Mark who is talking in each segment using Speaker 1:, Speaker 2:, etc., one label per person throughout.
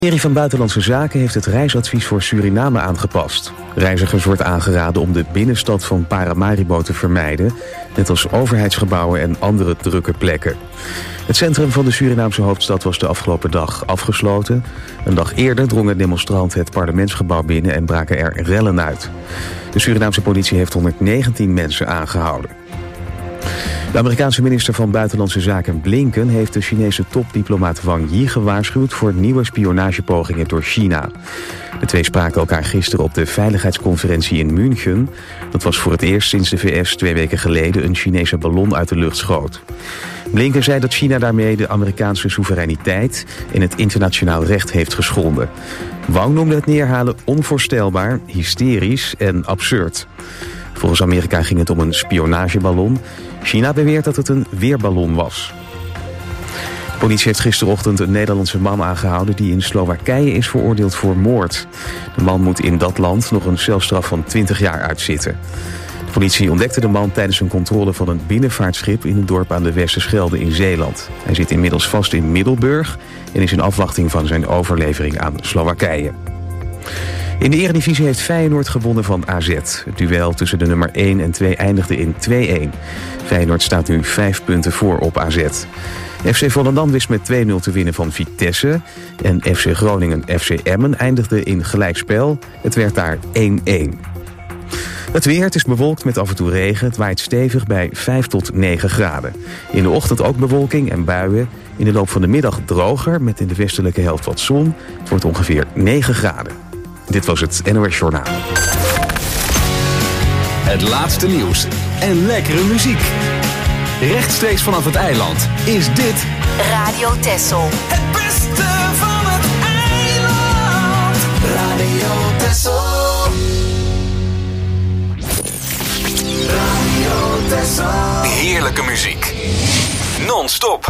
Speaker 1: Het ministerie van Buitenlandse Zaken heeft het reisadvies voor Suriname aangepast. Reizigers wordt aangeraden om de binnenstad van Paramaribo te vermijden, net als overheidsgebouwen en andere drukke plekken. Het centrum van de Surinaamse hoofdstad was de afgelopen dag afgesloten. Een dag eerder drongen demonstranten het parlementsgebouw binnen en braken er rellen uit. De Surinaamse politie heeft 119 mensen aangehouden. De Amerikaanse minister van Buitenlandse Zaken Blinken heeft de Chinese topdiplomaat Wang Yi gewaarschuwd voor nieuwe spionagepogingen door China. De twee spraken elkaar gisteren op de veiligheidsconferentie in München. Dat was voor het eerst sinds de VS 2 weken geleden een Chinese ballon uit de lucht schoot. Blinken zei dat China daarmee de Amerikaanse soevereiniteit en het internationaal recht heeft geschonden. Wang noemde het neerhalen onvoorstelbaar, hysterisch en absurd. Volgens Amerika ging het om een spionageballon. China beweert dat het een weerballon was. De politie heeft gisterochtend een Nederlandse man aangehouden die in Slowakije is veroordeeld voor moord. De man moet in dat land nog een celstraf van 20 jaar uitzitten. De politie ontdekte de man tijdens een controle van een binnenvaartschip in een dorp aan de Westerschelde in Zeeland. Hij zit inmiddels vast in Middelburg en is in afwachting van zijn overlevering aan Slowakije. In de Eredivisie heeft Feyenoord gewonnen van AZ. Het duel tussen de nummer 1 en 2 eindigde in 2-1. Feyenoord staat nu 5 punten voor op AZ. FC Volendam wist met 2-0 te winnen van Vitesse. En FC Groningen-FC Emmen eindigde in gelijkspel. Het werd daar 1-1. Het weer, het is bewolkt met af en toe regen. Het waait stevig bij 5 tot 9 graden. In de ochtend ook bewolking en buien. In de loop van de middag droger met in de westelijke helft wat zon. Het wordt ongeveer 9 graden. Dit was het NOS Journaal.
Speaker 2: Het laatste nieuws en lekkere muziek. Rechtstreeks vanaf het eiland is dit
Speaker 3: Radio Texel.
Speaker 4: Het beste van het eiland. Radio Texel. Radio Texel.
Speaker 2: heerlijke muziek. Non-stop.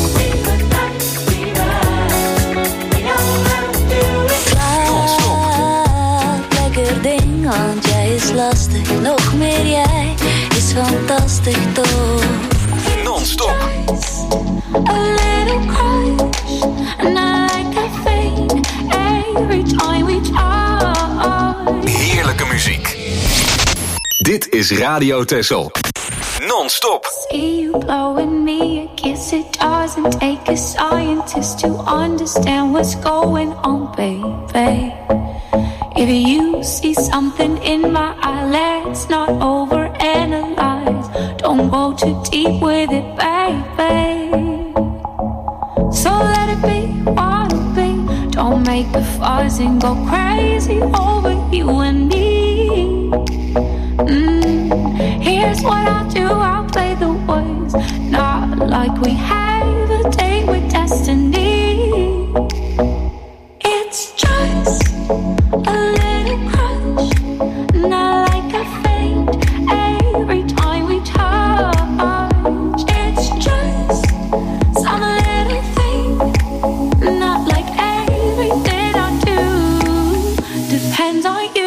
Speaker 5: Lekker ding, want jij is lastig. Nog meer jij is fantastisch toch.
Speaker 2: Non-stop.
Speaker 5: A little crush, and I like a thing every time we talk.
Speaker 2: Heerlijke muziek. Dit is Radio Texel. Non-stop.
Speaker 5: See you blowing me a kiss. It doesn't take a scientist to understand what's going on, baby. If you see something in my eye, let's not overanalyze. Don't go too deep with it, baby. So let it be what it be. Don't make a fuss and go crazy over you and me. Here's what I'll do, I'll play the words, not like we have a date with destiny. It's just a little crush, not like a faint every time we touch. It's just some little thing, not like everything I do depends on you.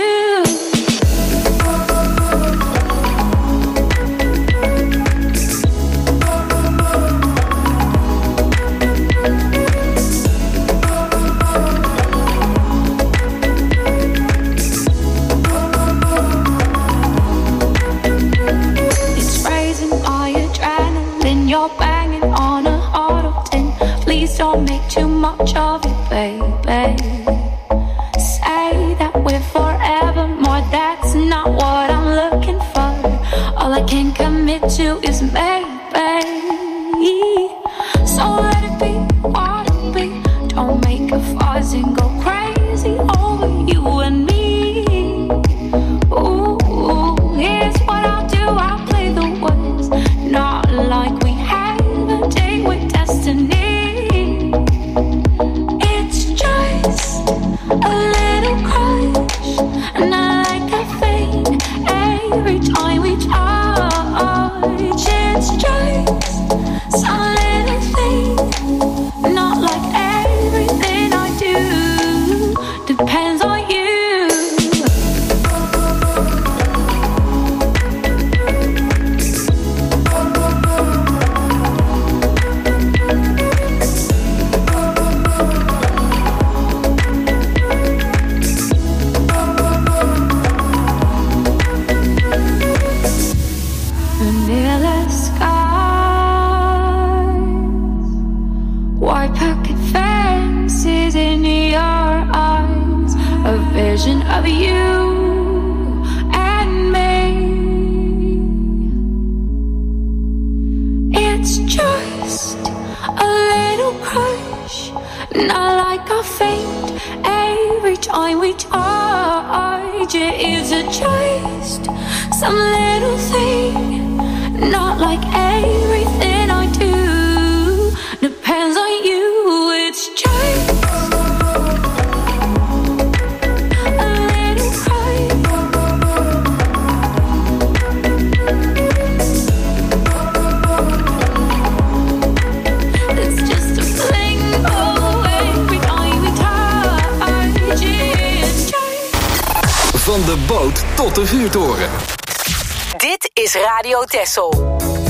Speaker 5: Don't make too much of it, baby. Say that we're forever more, that's not what I'm looking for. All I can commit to is maybe. So let it be what it be. Don't make a fuss and go crazy over you and me. Ooh, here's what I'll do, I'll play the words, not like we have a date with destiny. A little crush, and I like a thing every time we touch. It's just some little thing, not like everything I do. version of you and me. It's just a little crush, not like I faint every time we touch. Is it just some little thing, not like everything I do depends on you? It's just a little crush. It's just a fling, oh, every time we touch. It's just.
Speaker 2: Van de boot tot de vuurtoren.
Speaker 3: Dit is Radio Texel.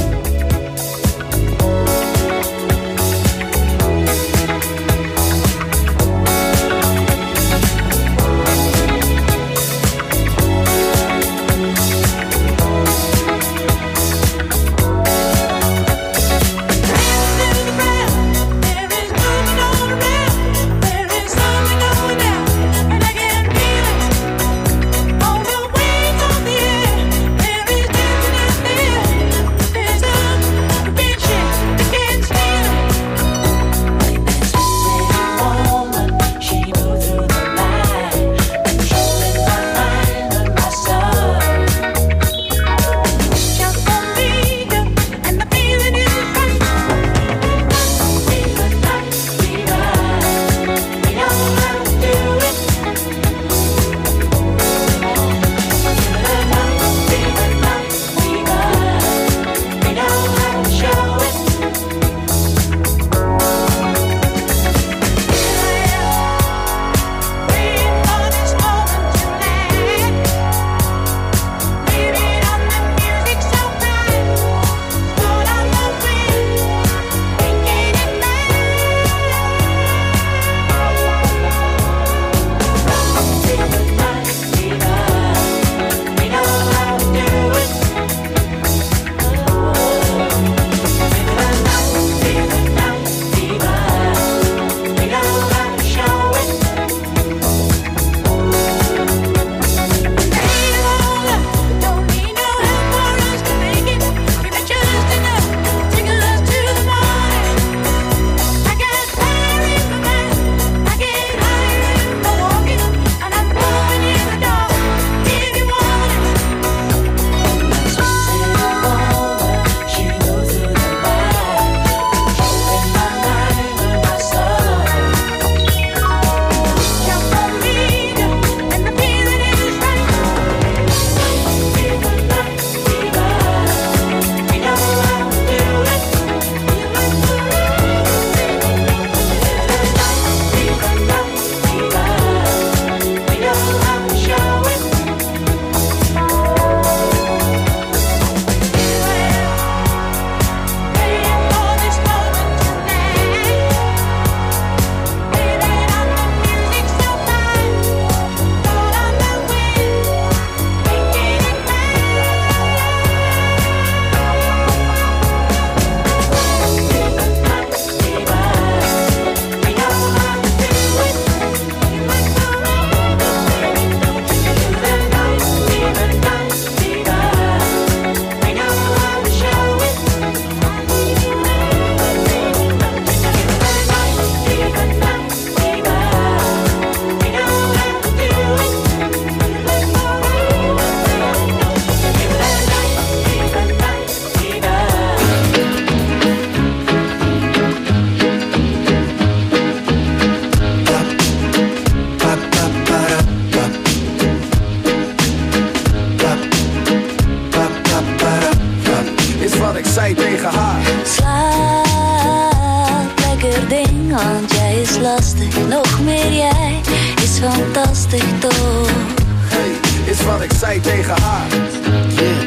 Speaker 6: lastig, nog meer jij is fantastisch toch.
Speaker 7: Hey, is wat ik zei tegen haar. Yeah.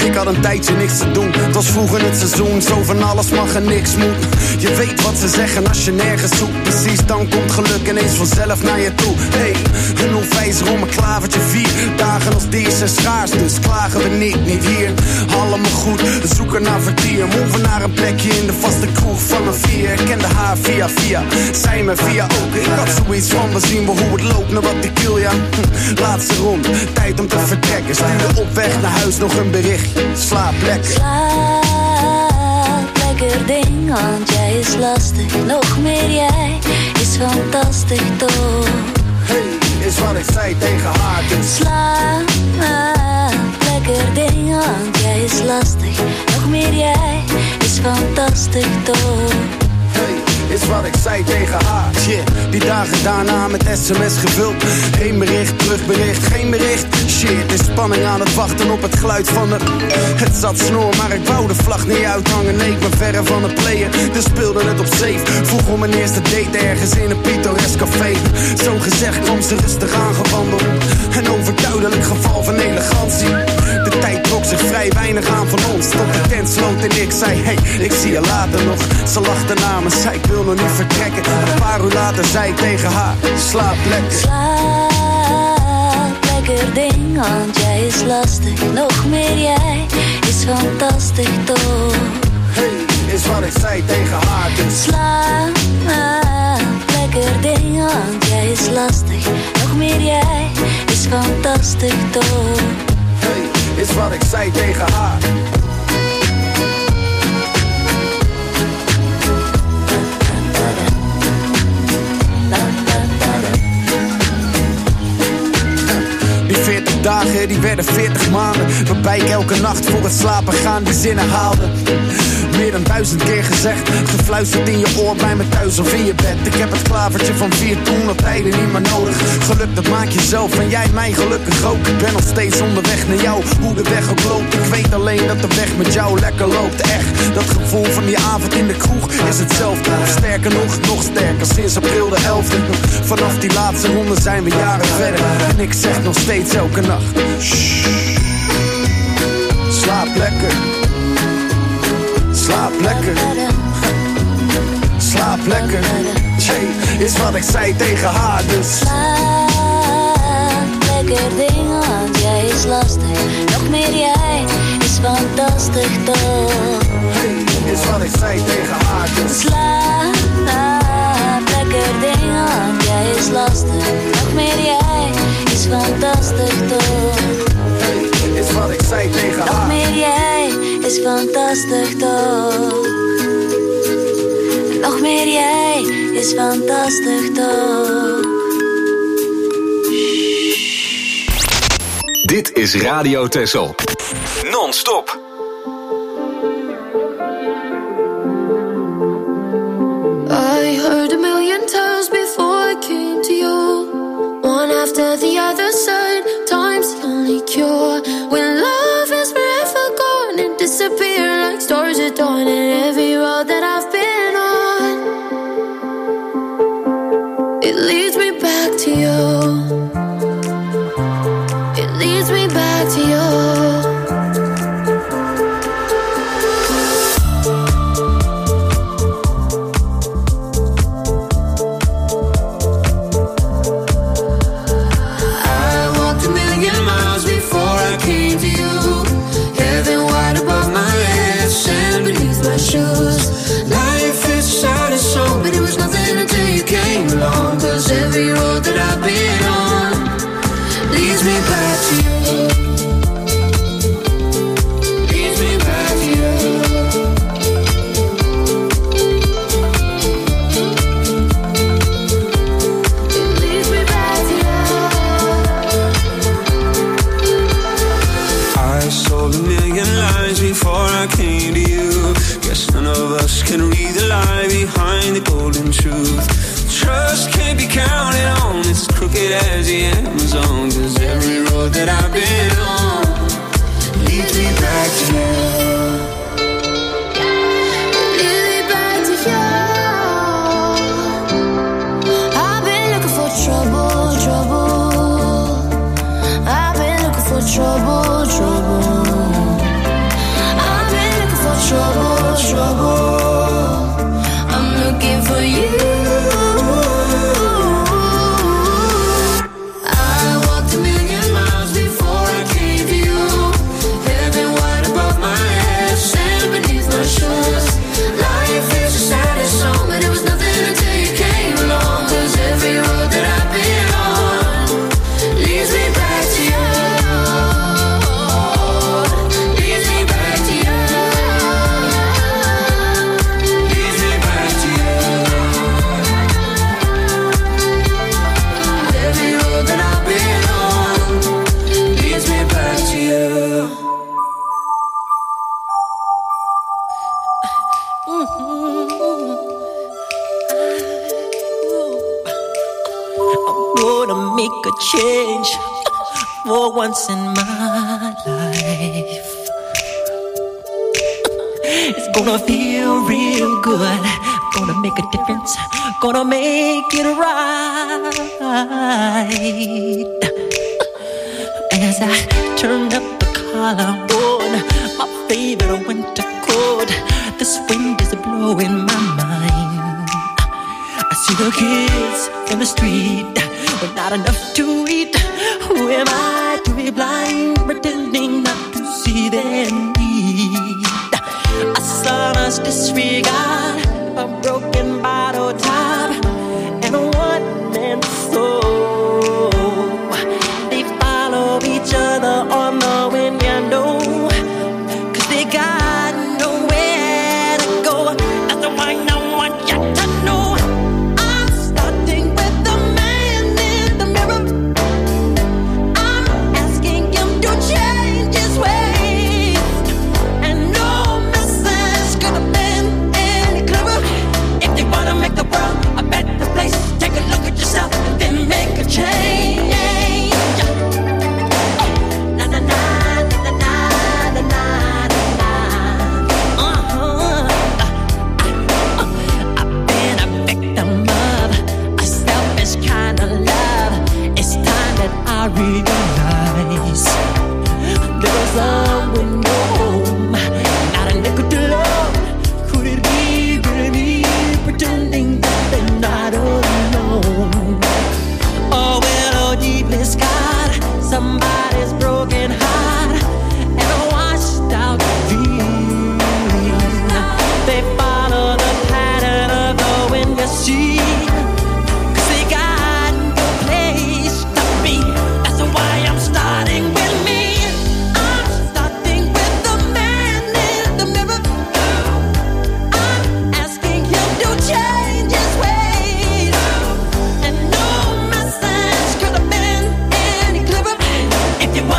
Speaker 7: Ik had een tijdje niks te doen. Het was vroeg in het seizoen, zo van alles mag en niks moet. Je weet wat ze zeggen als je nergens zoekt. Precies, dan komt geluk ineens vanzelf naar je toe. Hey, een onwijzer om een klavertje 4 dagen als deze zijn schaars, dus klagen we niet hier. Allemaal goed, we zoeken naar vertier. Moven naar een plekje in de vaste kroeg van een 4. Ik kende haar via, zij me via ook. Ik had zoiets van, we zien wel hoe het loopt, naar wat ik wil, ja. Laatste rond, tijd om te vertrekken. Stuurde op weg naar huis nog een berichtje. Slaap lekker.
Speaker 6: Slaap lekker ding, want jij is lastig. Nog meer jij is fantastisch toch.
Speaker 7: Hey, is wat ik zei tegen haar, dus
Speaker 6: slaap lekker ding, want jij is lastig. Nog meer jij is fantastisch toch.
Speaker 7: Hey, is wat ik zei tegen haar. Shit, die dagen daarna met sms gevuld. Geen bericht, terugbericht, geen bericht. Shit, is spanning aan het wachten op het geluid van de... Het zat snor, maar ik wou de vlag niet uithangen. Nee, ik ben verre van het playen, dus speelde het op safe. Vroeg om mijn eerste date ergens in een pittoresk café. Zo gezegd kwam ze rustig aangewandeld. Een overduidelijk geval van elegantie. De tijd trok zich vrij weinig aan van ons. Tot de tent sloot en ik zei, hey, ik zie je later nog. Ze lachte na me, zei ik wil nog niet vertrekken. Een paar uur later zei ik tegen haar, slaap lekker.
Speaker 6: Slaap lekker ding, want jij is lastig. Nog meer jij is fantastisch toch.
Speaker 7: Hey, is wat ik zei tegen haar, dus
Speaker 6: slaap lekker ding, want jij is lastig. Nog meer jij is fantastisch toch.
Speaker 7: Hey, is wat ik zei tegen haar. Die 40 dagen, die werden 40 maanden. Waarbij ik elke nacht voor het slapen gaan die zinnen haalde. Meer dan 1000 keer gezegd, gefluisterd in je oor bij me thuis of in je bed. Ik heb het klavertje van 4 toen op tijden niet meer nodig. Geluk dat maak je zelf en jij mij gelukkig ook. Ik ben nog steeds onderweg naar jou, hoe de weg ook loopt. Ik weet alleen dat de weg met jou lekker loopt. Echt, dat gevoel van die avond in de kroeg is hetzelfde. Sterker nog sterker, sinds april de 11e. Vanaf die laatste ronde zijn we jaren verder. En ik zeg nog steeds elke nacht, shh, slaap lekker. Slaap lekker. Slaap lekker. Jay, is wat ik zei tegen haar, dus
Speaker 6: slaap lekker ding, want jij is lastig. Nog meer jij is fantastisch toch.
Speaker 7: Hey, is wat ik zei tegen haar, dus
Speaker 6: slaap lekker ding, want jij is lastig. Nog meer jij is fantastisch toch.
Speaker 7: Hey, is wat ik zei tegen haar.
Speaker 6: Nog meer jij is fantastisch toch. Nog meer jij is fantastisch toch.
Speaker 2: Dit is Radio Texel. Non-stop.
Speaker 8: I heard a million times before I came to you. One after the other said, time's the only cure. When love is forever gone and disappear like stars at dawn. And every road that I've been on, it leads me back to you. It leads me back to you.
Speaker 4: Life is sad and so, but it was nothing until you came along. Cause every road that I've been on leads me back to you. Leads me back to you. It leads me back to you. I sold a million lies before I came to you. Guess none of us can read the lie behind the golden truth. Trust can't be counted on, it's as crooked as the Amazon. Cause every road that I've been on leads me back to you. Leads me back to you. I've been looking for trouble, trouble. I've been looking for trouble, trouble.
Speaker 9: make a change for once in my life. It's gonna feel real good, gonna make a difference, gonna make it right. As I turn up the collar on my favorite winter coat, this wind is blowing my mind. I see the kids in the street with not enough to eat. Who am I to be blind, pretending not to see their need? A son's disregard, a broken bottle top, and a one-man soul. They follow each other on the wind, you know, 'cause they got nowhere to go. That's why I want you to know I'm starting with the man in the mirror. I'm asking him to change his ways, and no message could have been any clearer. If you wanna make the world a better place, take a look at yourself and then make a change. Na na na na na na na na. I've been a victim of a selfish kind of love. It's time that I realize there was someone no home, not a nickel to love. Could it be really pretending that they're not alone? Oh well, oh deeply scarred, somebody's broken heart and a washed out dream. They follow the pattern of the wind, you see, 'cause they got no place to be. That's why I'm starting with me. I'm starting with the man in the mirror. I'm asking him to change his ways, and no message could have been any clearer. If you want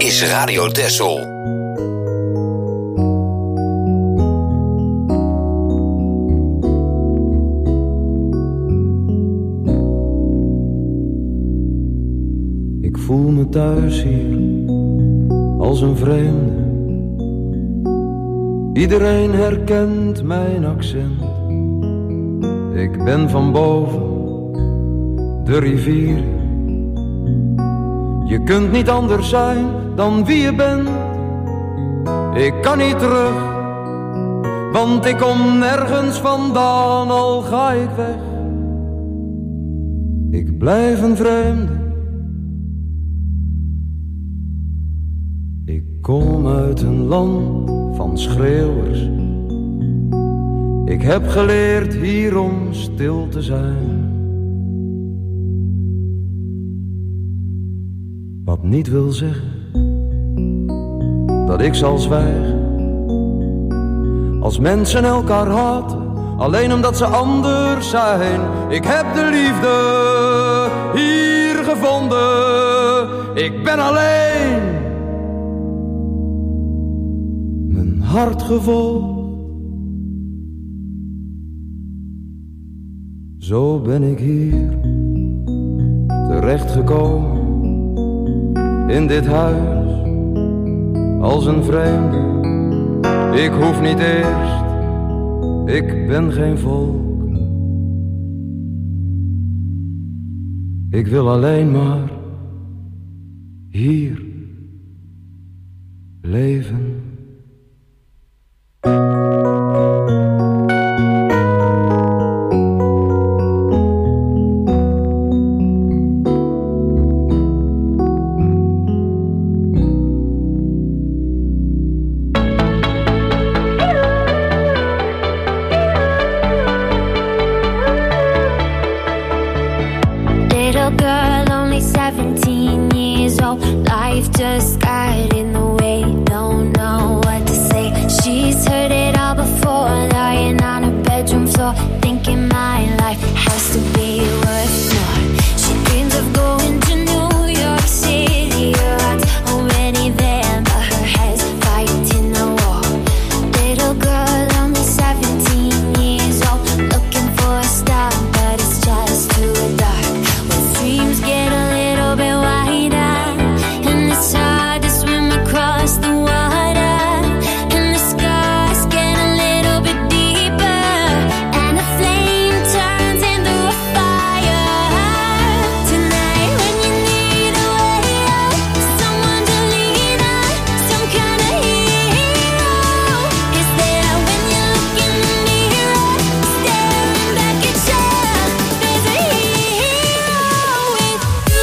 Speaker 2: is Radio Texel.
Speaker 10: Ik voel me thuis hier, als een vreemde. Iedereen herkent mijn accent. Ik ben van boven, de rivier. Je kunt niet anders zijn dan wie je bent. Ik kan niet terug, want ik kom nergens vandaan, al ga ik weg. Ik blijf een vreemde. Ik kom uit een land van schreeuwers. Ik heb geleerd hier om stil te zijn. Wat niet wil zeggen dat ik zal zwijgen. Als mensen elkaar haten, alleen omdat ze anders zijn. Ik heb de liefde hier gevonden. Ik ben alleen. Mijn hart gevolgd. Zo ben ik hier terechtgekomen. In dit huis, als een vreemde. Ik hoef niet eerst, ik ben geen volk. Ik wil alleen maar hier leven.
Speaker 8: Just got in the way, don't know what to say. She's heard it all before, lying on her bedroom floor, thinking my life has to be worth more. She dreams of going to New York City. Her heart's already there, but her head's fighting the war. Little girl, only 17 years old, looking for a star, but it's just too dark. When dreams get a little bit wider, it's hard to swim across the water, and the scars get a little bit deeper, and the flame turns into a fire. Tonight when you need a way out, someone to lean on, some kind of hero is there when you look in the mirror, staring back at you. There's a hero with you.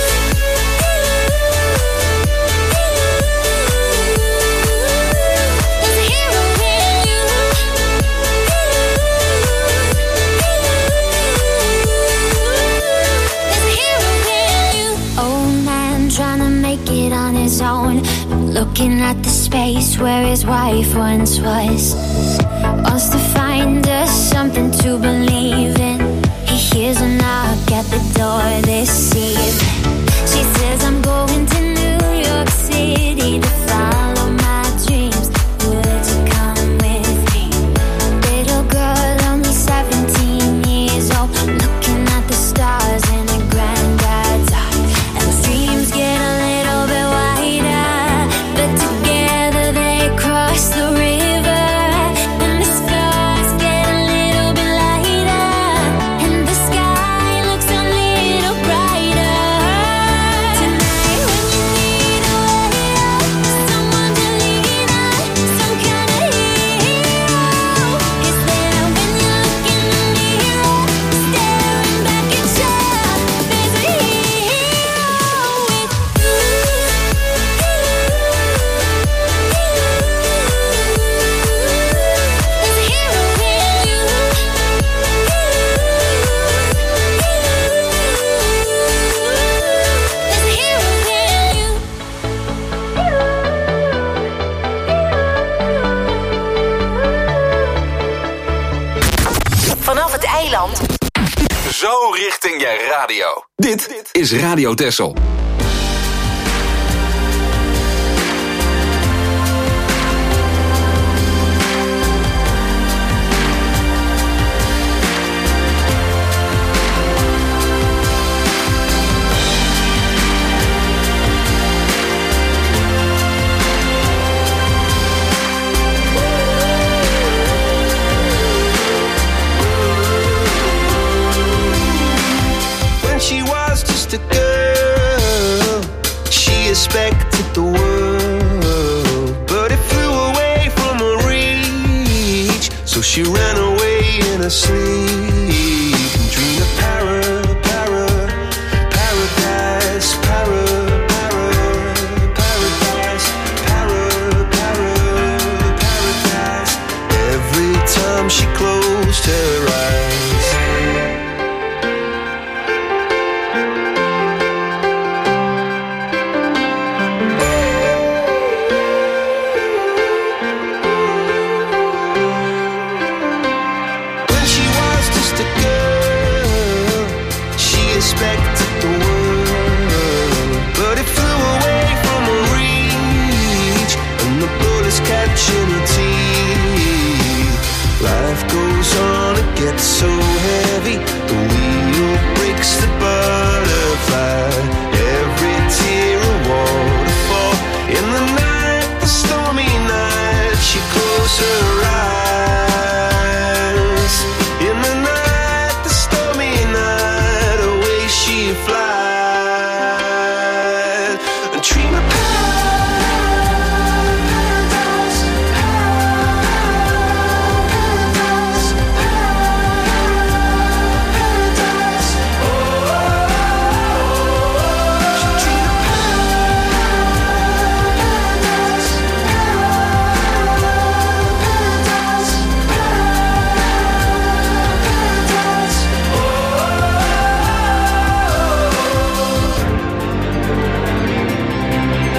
Speaker 8: On his own, looking at the space where his wife once was. Wants to find us something to believe in. He hears a knock at the door this evening. She says, I'm going to New York City to follow my dreams. Would you come with me? Little girl, only 17 years old, looking at the stars in her granddad's eye. And the dreams get a little bit wider, but together they cross the river, and the scars get a little bit lighter, and the sky looks a little brighter. Tonight when you need a way out, someone to lean on, some kind of hero is there when you look in the mirror, staring back at you. There's a hero with you. There's a hero with you. There's a hero with you.
Speaker 3: Vanaf het eiland.
Speaker 2: Zo richting je radio. Dit is Radio Texel.
Speaker 11: just a girl, she expected the world, but it flew away from her reach. So she ran away in her sleep and dreamed of paradise, paradise. Every time she closed her eyes, when she was just a girl, she expected the world, but it flew away from her reach, and the bullets catching her teeth. Life goes on, it gets so heavy, the wheel breaks the butterfly. Every tear a waterfall. In the night, the stormy night, she closed her eyes. In the night, the stormy night, away she flies. And dream of paradise, paradise, paradise. Oh, she dreamed of paradise, paradise, paradise.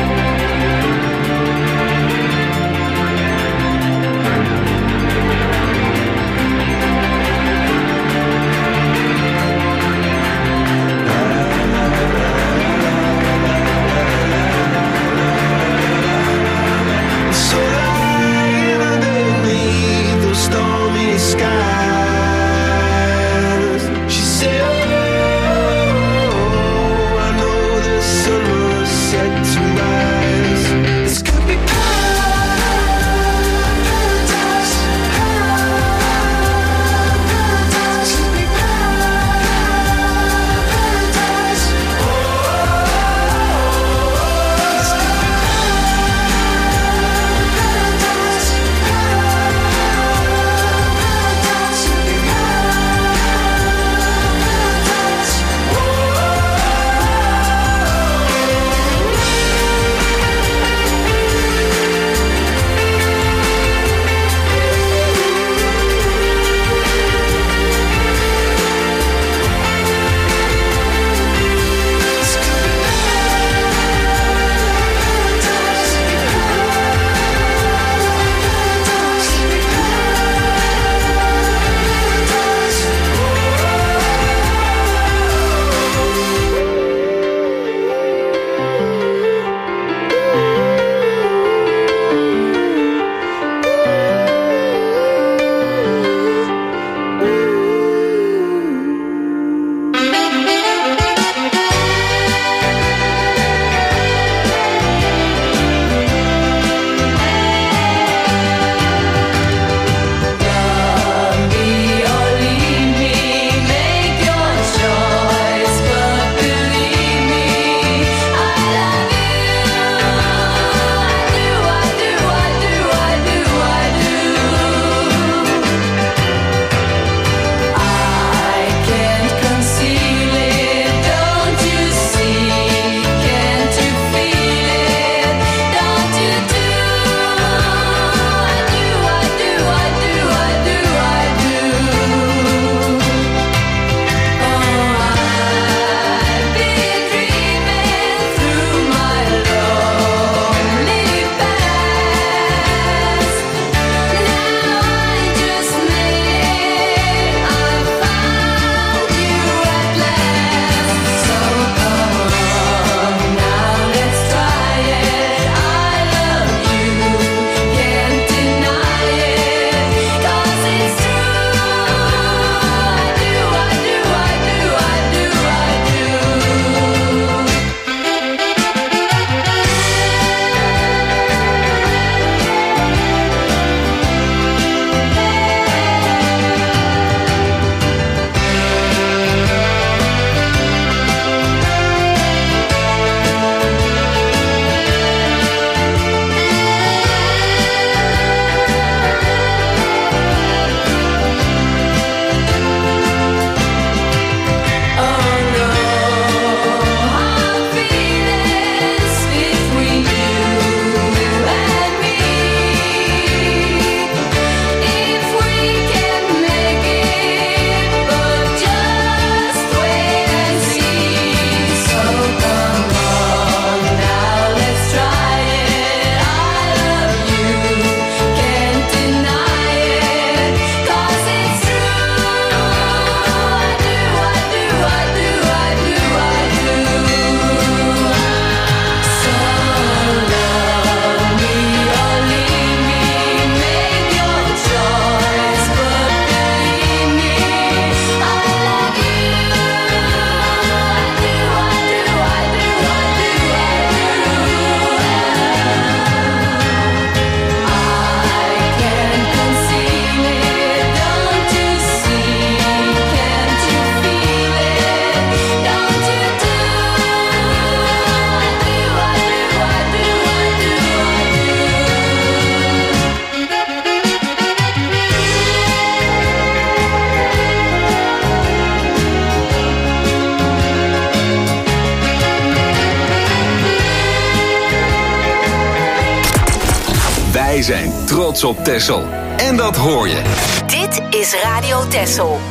Speaker 2: Wij zijn trots op Texel. En dat hoor je.
Speaker 3: Dit is Radio Texel.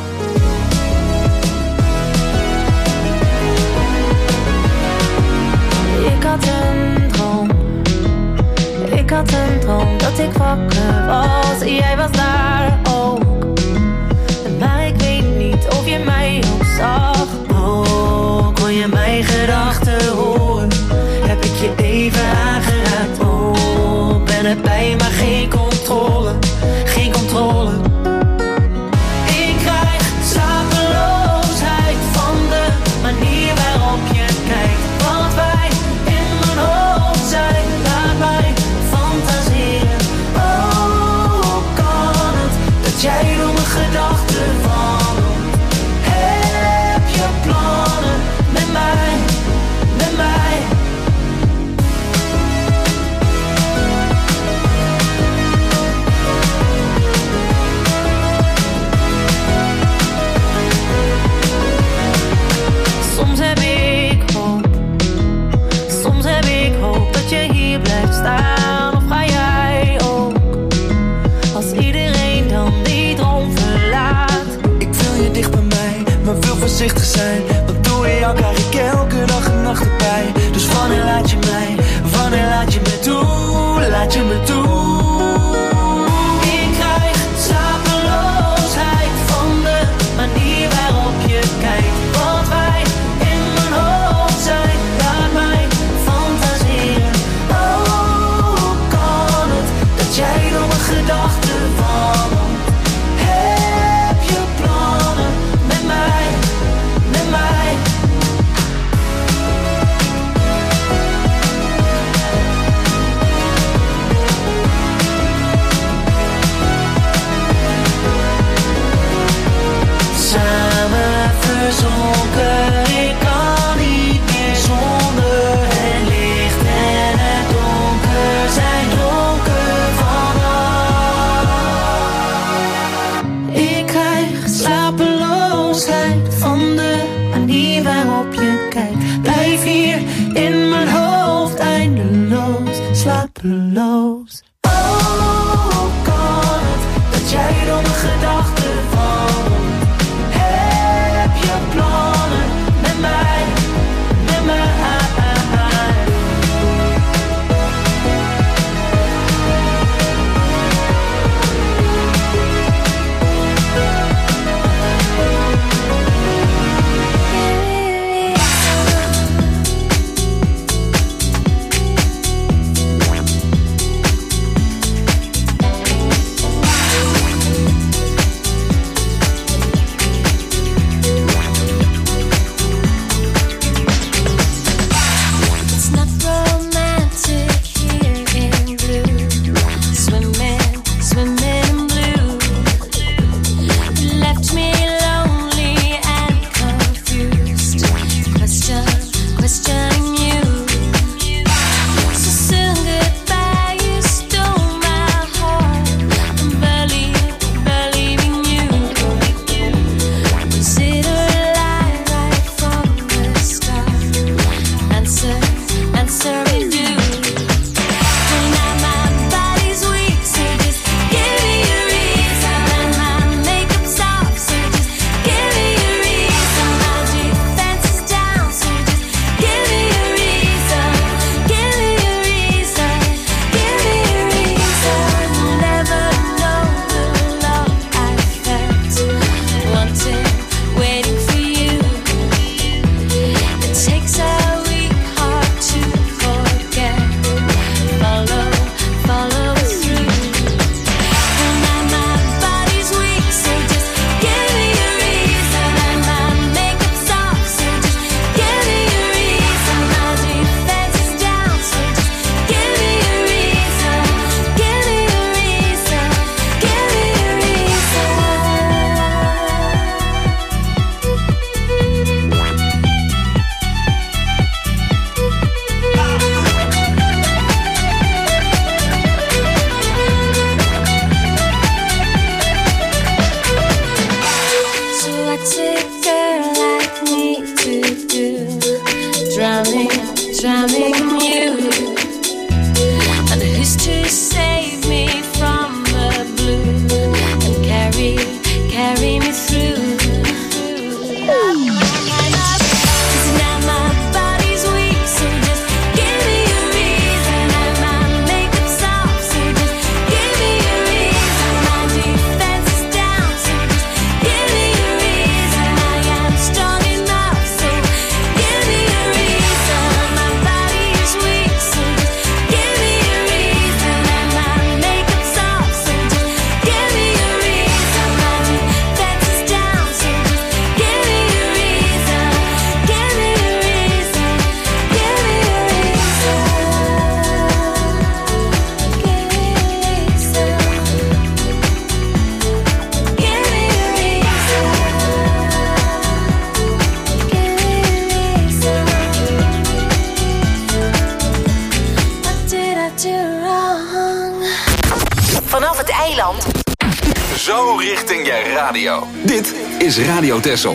Speaker 8: Ik had een droom dat ik wakker was. Jij was daar ook. Maar ik weet niet of je mij ook zag. Oh, kon je mijn gedachten horen? Heb ik je even aangeraakt? Oh, ben erbij maar geen controle. Geen controle. Ik krijg slapeloosheid van de manier waarop je kijkt. Wat wij in mijn hoofd zijn, laat mij fantaseren. Oh, kan het dat jij door mijn gedachten wandelt? Heb je plannen met mij, met mij? Soms heb ik hoop dat je hier blijft staan. Of ga jij ook, als iedereen dan die droom verlaat?
Speaker 11: Ik wil je dicht bij mij, maar wil voorzichtig zijn. Want door jou krijg ik elke dag en nacht erbij. Dus wanneer laat je mij, wanneer laat je me toe? Laat je me toe.
Speaker 8: Ik krijg slapeloosheid van de manier waarop je kijkt. Wat wij in mijn hoofd zijn, laat mij fantaseren. Oh, kan het dat jij door mijn gedachten wandelt? Heb je plannen met mij, met mij? Samen verzonken, ik kan niet meer zonder. Het licht en het donker zijn dronken vanaf. Ik krijg slapeloosheid van de manier waarop je kijkt. Blijf hier in mijn hoofd eindeloos slapeloos. Oh, kan het dat jij door mijn gedachten wandelt? Heb je plannen met mij, met mij? It's not romantic here in blue, swimming, swimming in blue. You left me lonely and confused, questioning you. So soon goodbye, you stole my heart. I'm believing you. Was it a lie right from the start? Answer me, do. Well, now my body's weak, so just give me a reason. And my makeup's off, so just give me a reason. My defense is down, so just give me a reason. Give me a reason. Give me a reason. You'll never know the love I felt, wanting, waiting for you. It takes a weak heart to forget. Follow through. Well, now my body's weak, so just give me a reason. And my makeup's off, so just give me a reason. My defense is down, so just give me a reason. Give me a reason. Give me a reason. So what's a girl like me to do? Drowning in you. And who's to save me
Speaker 3: eiland.
Speaker 2: Zo richting je radio. Dit is Radio Texel.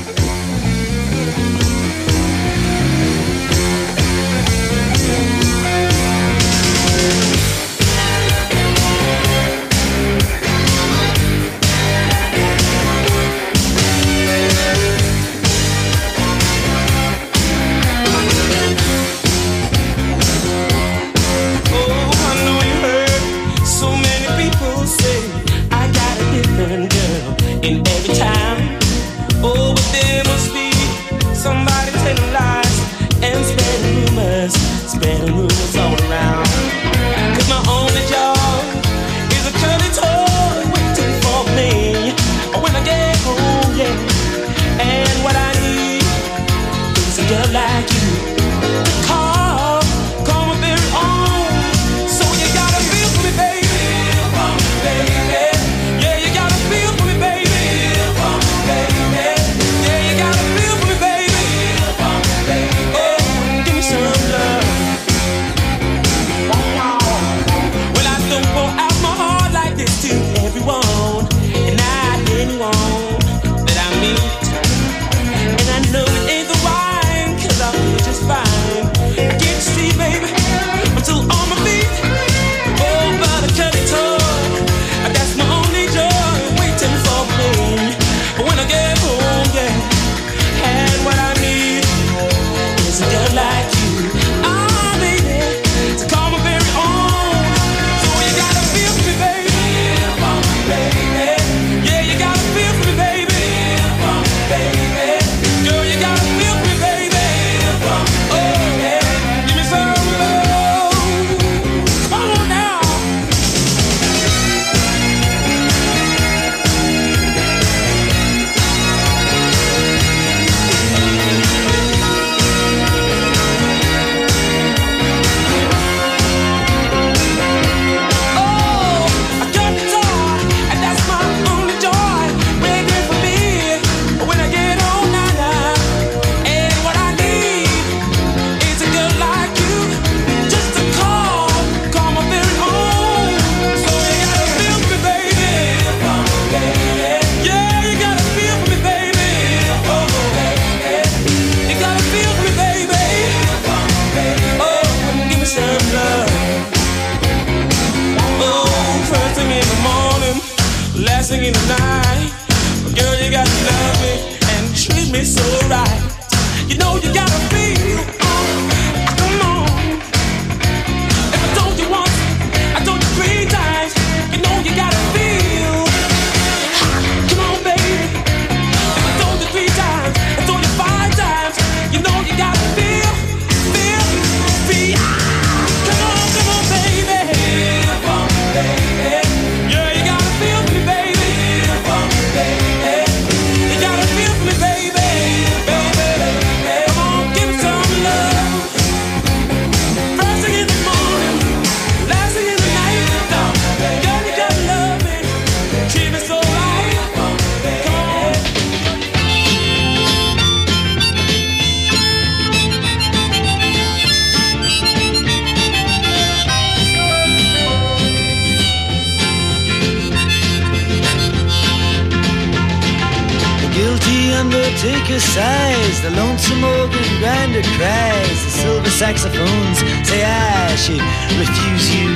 Speaker 12: undertaker sighs, the lonesome organ grinder cries, the silver saxophones say I should refuse you.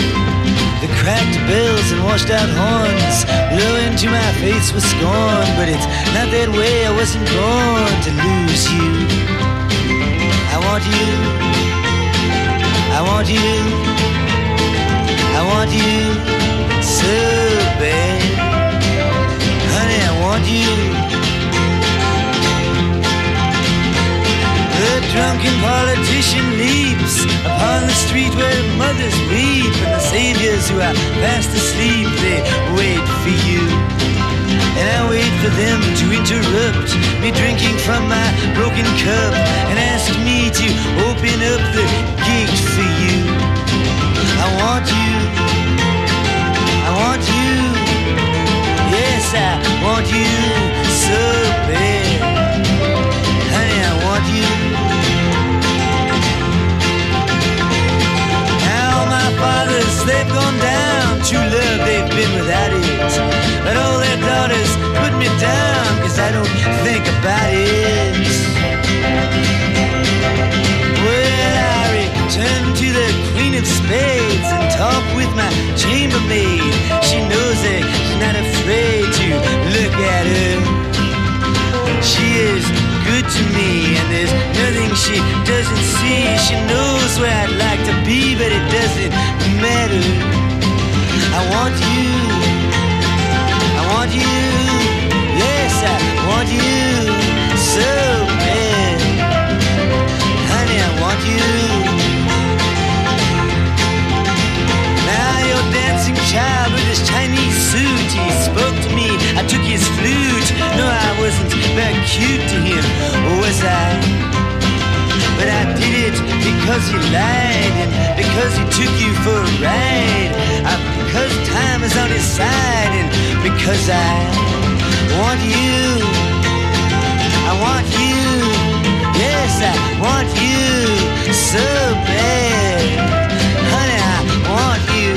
Speaker 12: The cracked bells and washed out horns blow into my face with scorn, but it's not that way, I wasn't born to lose you. I want you, I want you, I want you so bad. Honey, I want you. The drunken politician leaps upon the street where mothers weep, and the saviors who are fast asleep, they wait for you. And I wait for them to interrupt me drinking from my broken cup and ask me to open up the gate for you. I want you, I want you, yes I want you so bad. Honey, I want you. Now my fathers, they've gone down, true love they've been of spades and talk with my chambermaid. She knows that she's not afraid to look at her. She is good to me, and there's nothing she doesn't see. She knows where I'd like to be, but it doesn't matter. I want you, yes, I want you so bad. Honey, I want you. Now your dancing child with his Chinese suit, he spoke to me, I took his flute. No, I wasn't very cute to him, was I? But I did it because he lied, and because he took you for a ride, because time is on his side, and because I want you, yes, I want you so bad. Honey, I want you.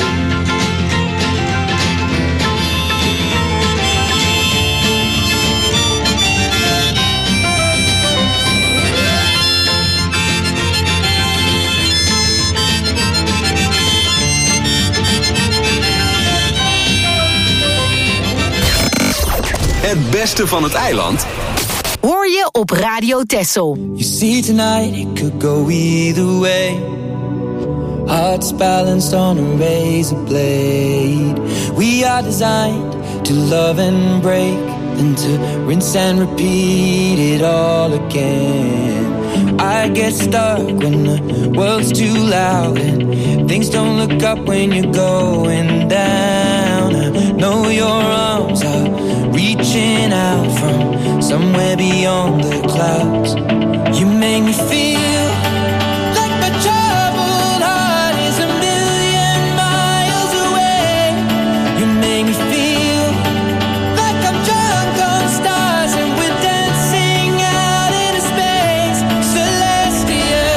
Speaker 2: Het beste van het eiland
Speaker 3: hoor je op Radio Texel.
Speaker 13: You see tonight it could go either way. Hearts balanced on a razor blade. We are designed to love and break, and to rinse and repeat it all again. I get stuck when the world's too loud and things don't look up when you're going down. I know your arms are reaching out from somewhere beyond the clouds. You make me feel like my troubled heart is a million miles away. You make me feel like I'm drunk on stars and we're dancing out into space. Celestial.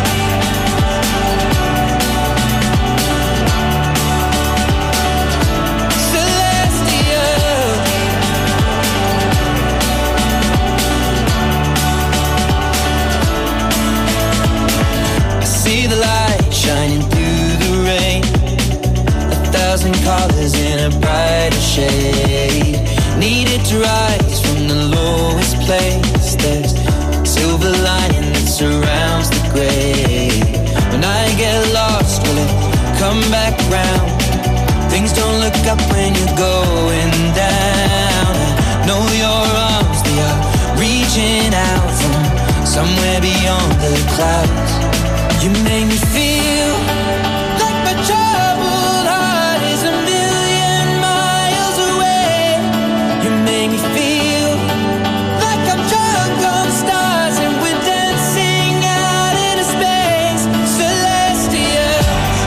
Speaker 13: See the light shining through the rain, 1,000 colors in a brighter shade. Needed to rise from the lowest place. There's silver lining that surrounds the gray. When I get lost, will it come back round? Things don't look up when you're going down. I know your arms, they are reaching out from somewhere beyond the clouds. You make me feel like my troubled heart is a million miles away. You make me feel like I'm drunk on stars and we're dancing out into space. Celestial.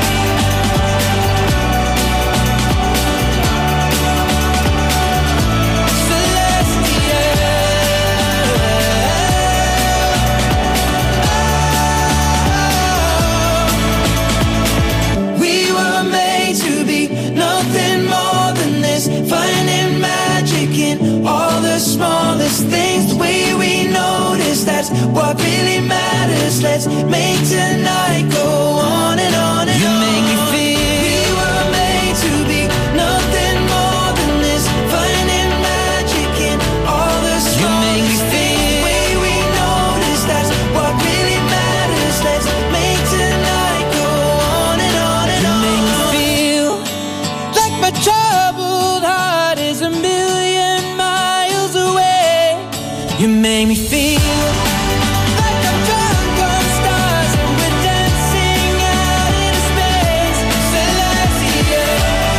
Speaker 13: We were made to be nothing more than this, finding magic in all the smallest things. The way we notice, that's what really matters. Let's make tonight go on and on and on. You make me feel we were made to be nothing more than this, finding magic in all the smallest things. The way we notice, that's what really matters. Let's make tonight go on and on and on. You make me feel like my troubled heart is a million miles away. You make me feel like I'm drunk on stars and we're dancing out into space. Celestial.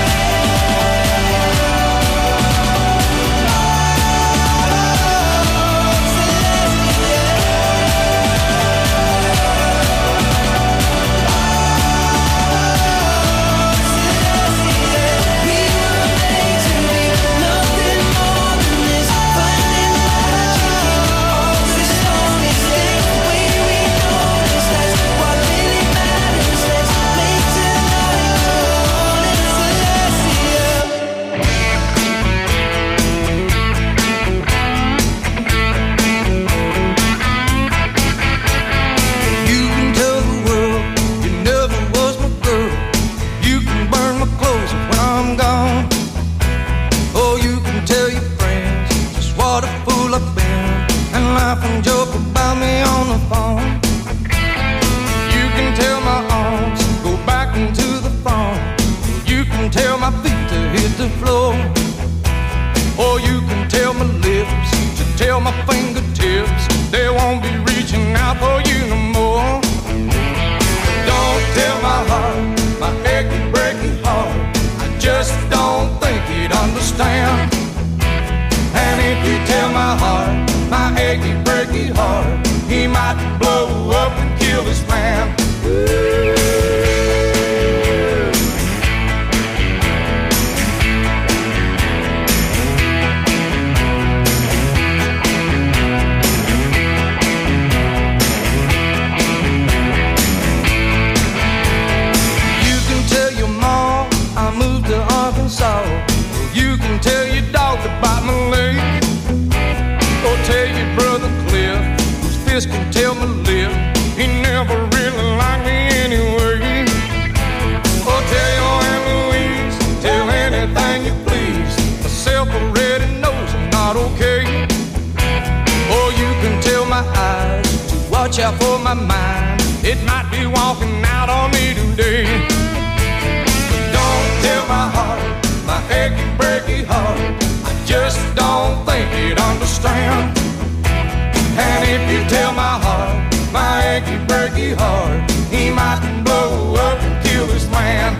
Speaker 13: We were made to be nothing more than this, finding magic in all
Speaker 10: the floor. Or you can tell my lips to tell my fingertips they won't be reaching out for you no more. Don't tell my heart, my achy, breaky heart, I just don't think he'd understand. And if you tell my heart, my achy, breaky heart, he might blow up and kill this man. You can tell your dog to bite my leg, or tell your brother Cliff, whose fist can tell my lip he never really liked me anyway. Or tell your Aunt Louise, tell anything you please, myself already knows I'm not okay. Or you can tell my eyes to watch out for my mind, it might be walking out on me today. But don't tell my heart, my achy, breaky heart, I just don't think he'd understand. And if you tell my heart, my achy, breaky heart, he might blow up and kill this man.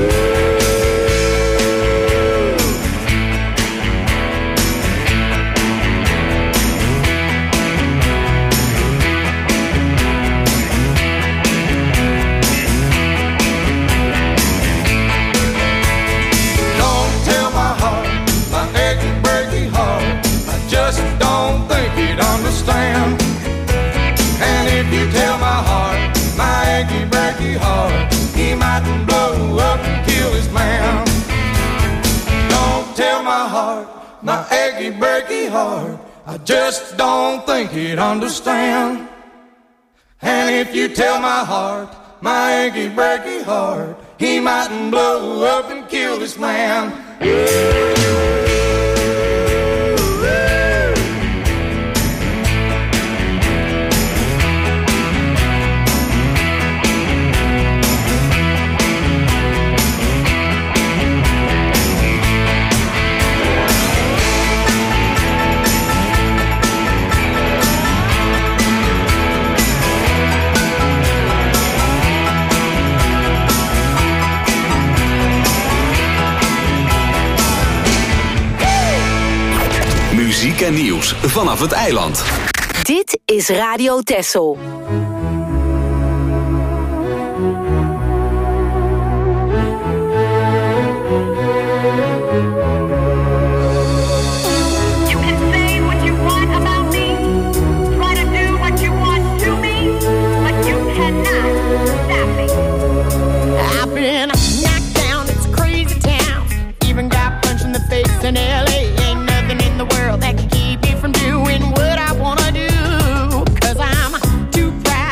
Speaker 10: Understand. And if you tell my heart, my achy, breaky heart, he might blow up and kill his man. Don't tell my heart, my achy, breaky heart, I just don't think he'd understand. And if you tell my heart, my achy, breaky heart, he might blow up and kill this man.
Speaker 2: Muziek en nieuws vanaf het eiland.
Speaker 3: Dit is Radio Texel.
Speaker 14: In LA, ain't nothing in the world that can keep me from doing what I wanna do. 'Cause I'm too proud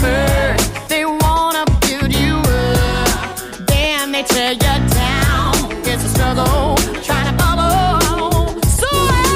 Speaker 14: First, they wanna build you up, then they tear you down. It's a struggle, trying to bubble. So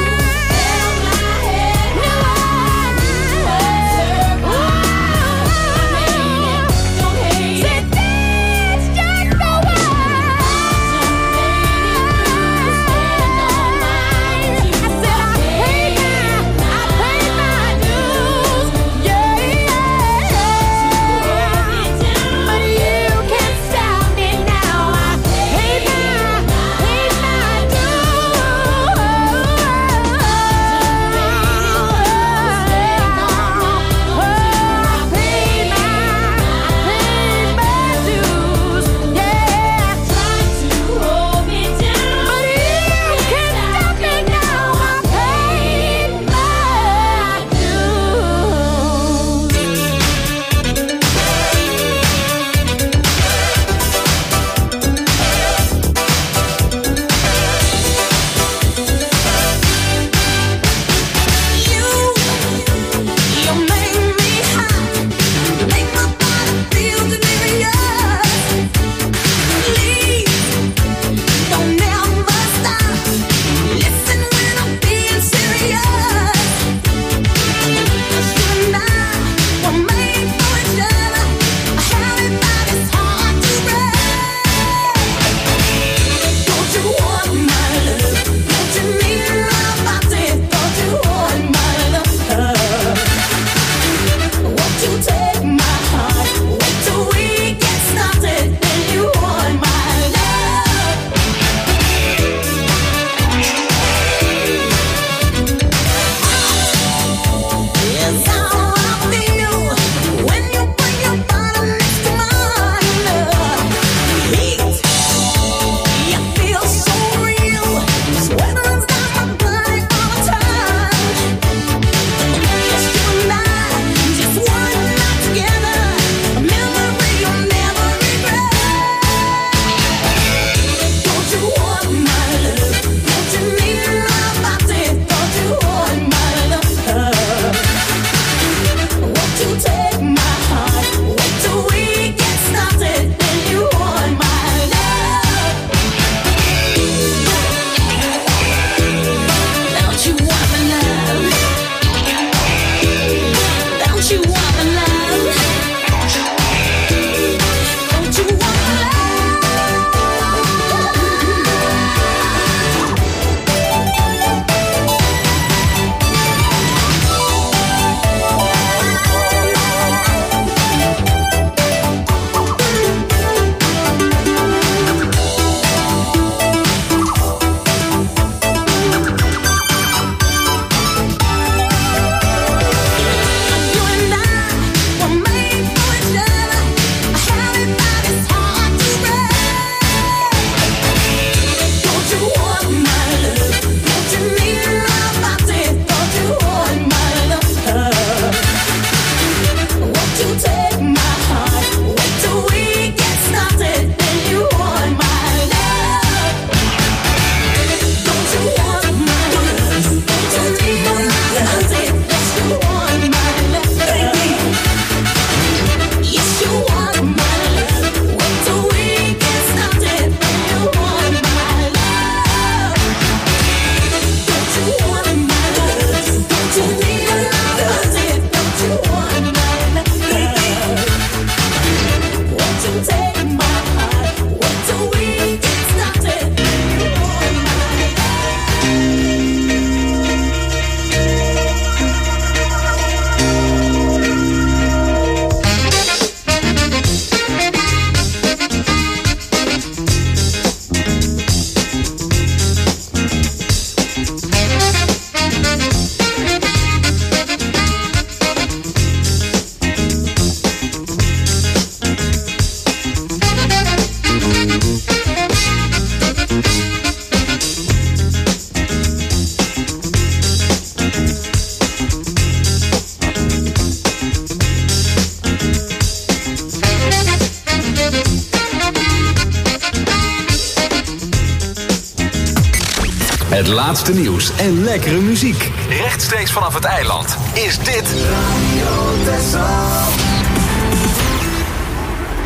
Speaker 2: Het laatste nieuws en lekkere muziek. Rechtstreeks vanaf het eiland is dit... Radio Texel.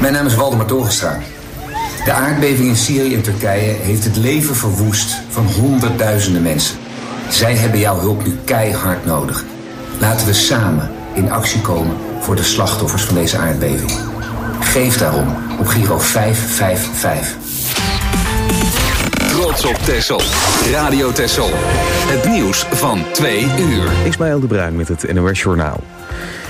Speaker 15: Mijn naam is Waldemar Torenstra. De aardbeving in Syrië en Turkije heeft het leven verwoest van honderdduizenden mensen. Zij hebben jouw hulp nu keihard nodig. Laten we samen in actie komen voor de slachtoffers van deze aardbeving. Geef daarom op Giro 555.
Speaker 2: Trots op Texel. Radio Texel. Het nieuws van 2 uur.
Speaker 1: Ismaël de Bruin met het NOS Journaal.